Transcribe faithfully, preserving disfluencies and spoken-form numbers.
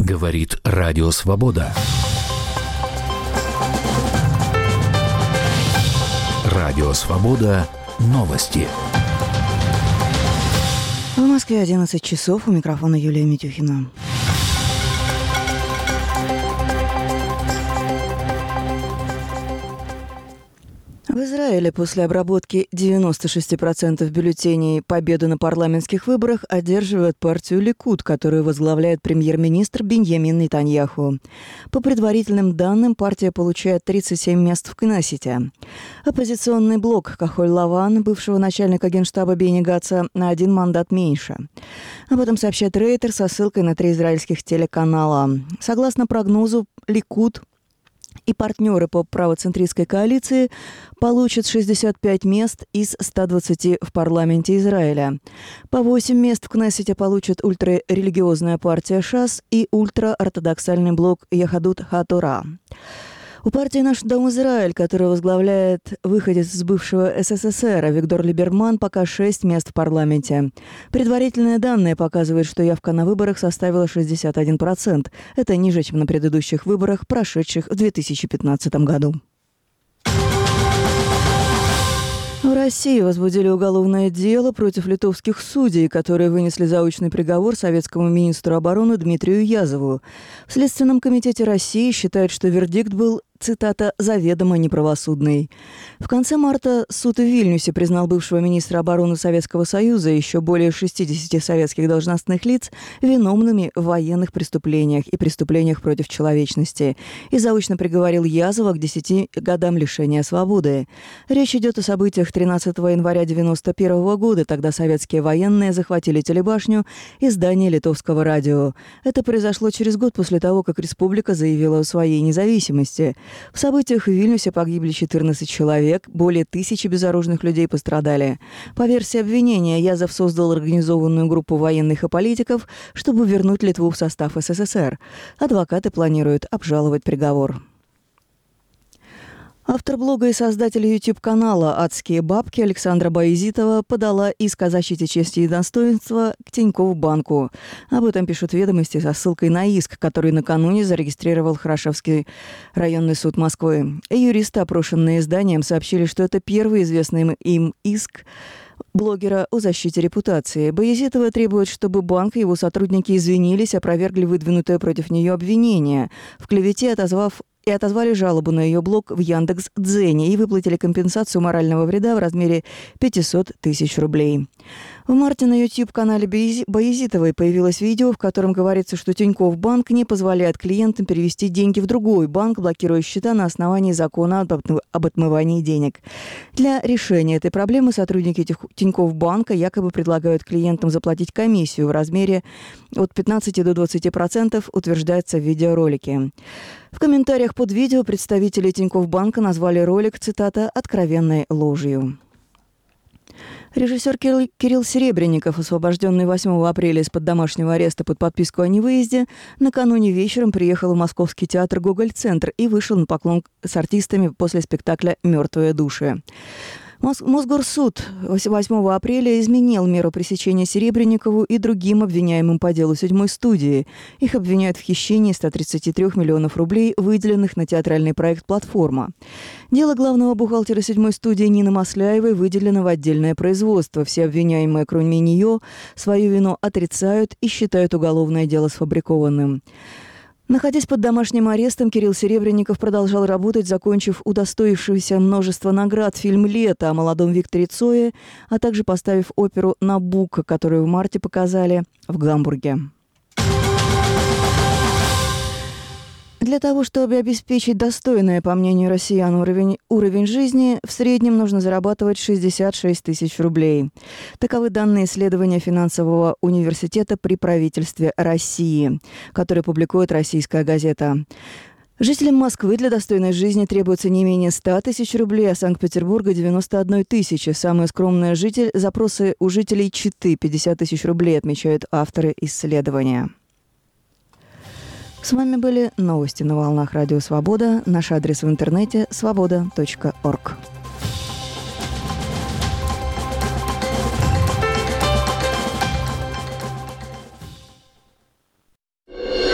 Говорит Радио Свобода. Радио Свобода. Новости. В Москве одиннадцать часов. У микрофона Юлия Митюхина. В Израиле после обработки девяносто шесть процентов бюллетеней победу на парламентских выборах одерживает партию Ликуд, которую возглавляет премьер-министр Биньямин Нетаньяху. По предварительным данным, партия получает тридцать семь мест в Кнессете. Оппозиционный блок Кахоль-Лаван, бывшего начальника генштаба Бени Гаца, на один мандат меньше. Об этом сообщает Рейтер со ссылкой на три израильских телеканала. Согласно прогнозу, Ликуд и партнеры по правоцентристской коалиции получат шестьдесят пять мест из ста двадцати в парламенте Израиля. По восемь мест в Кнессете получат ультрарелигиозная партия ШАС и ультраортодоксальный блок Яхадут ха-Тора. У партии «Наш дом Израиль», которую возглавляет выходец из бывшего СССР Виктор Либерман, пока шесть мест в парламенте. Предварительные данные показывают, что явка на выборах составила шестьдесят один процент. Это ниже, чем на предыдущих выборах, прошедших в две тысячи пятнадцатом году. В России возбудили уголовное дело против литовских судей, которые вынесли заочный приговор советскому министру обороны Дмитрию Язову. В Следственном комитете России считают, что вердикт был, цитата, «заведомо неправосудный». В конце марта суд в Вильнюсе признал бывшего министра обороны Советского Союза и еще более шестидесяти советских должностных лиц виновными в военных преступлениях и преступлениях против человечности и заочно приговорил Язова к десяти годам лишения свободы. Речь идет о событиях тринадцатого января девяносто первого года. Тогда советские военные захватили телебашню и здание литовского радио. Это произошло через год после того, как республика заявила о своей независимости. В событиях в Вильнюсе погибли четырнадцать человек, более тысячи безоружных людей пострадали. По версии обвинения, Язов создал организованную группу военных и политиков, чтобы вернуть Литву в состав СССР. Адвокаты планируют обжаловать приговор. Автор блога и создатель YouTube-канала «Адские бабки» Александра Баязитова подала иск о защите чести и достоинства к Тинькофф банку. Об этом пишут «Ведомости» со ссылкой на иск, который накануне зарегистрировал Хорошевский районный суд Москвы. Юристы, опрошенные изданием, сообщили, что это первый известный им иск блогера о защите репутации. Баязитова требует, чтобы банк и его сотрудники извинились, опровергли выдвинутое против нее обвинение в клевете, отозвав и отозвали жалобу на ее блог в Яндекс.Дзене и выплатили компенсацию морального вреда в размере пятьсот тысяч рублей. В марте на YouTube-канале Баязитовой появилось видео, в котором говорится, что Тинькофф банк не позволяет клиентам перевести деньги в другой банк, блокируя счета на основании закона об отмывании денег. Для решения этой проблемы сотрудники Тинькофф банка якобы предлагают клиентам заплатить комиссию в размере от пятнадцати до двадцати процентов, утверждается в видеоролике. В комментариях под видео представители Тинькофф банка назвали ролик, цитата, «откровенной ложью». Режиссер Кирилл Серебренников, освобожденный восьмого апреля из-под домашнего ареста под подписку о невыезде, накануне вечером приехал в Московский театр «Гоголь-центр» и вышел на поклон с артистами после спектакля «Мертвые души». Мосгорсуд восьмого апреля изменил меру пресечения Серебренникову и другим обвиняемым по делу седьмой студии. Их обвиняют в хищении ста тридцати трёх миллионов рублей, выделенных на театральный проект «Платформа». Дело главного бухгалтера седьмой студии Нины Масляевой выделено в отдельное производство. Все обвиняемые, кроме нее, свою вину отрицают и считают уголовное дело сфабрикованным. Находясь под домашним арестом, Кирилл Серебренников продолжал работать, закончив удостоившийся множество наград фильм «Лето» о молодом Викторе Цое, а также поставив оперу «Набуко», которую в марте показали в Гамбурге. Для того, чтобы обеспечить достойное, по мнению россиян, уровень, уровень жизни, в среднем нужно зарабатывать шестьдесят шесть тысяч рублей. Таковы данные исследования финансового университета при правительстве России, которые публикует «Российская газета». Жителям Москвы для достойной жизни требуется не менее ста тысяч рублей, а Санкт-Петербурга – девяносто одной тысячи. Самые скромные житель... запросы у жителей Читы – пятьдесят тысяч рублей, отмечают авторы исследования. С вами были новости на волнах Радио Свобода. Наш адрес в интернете – свобода точка орг.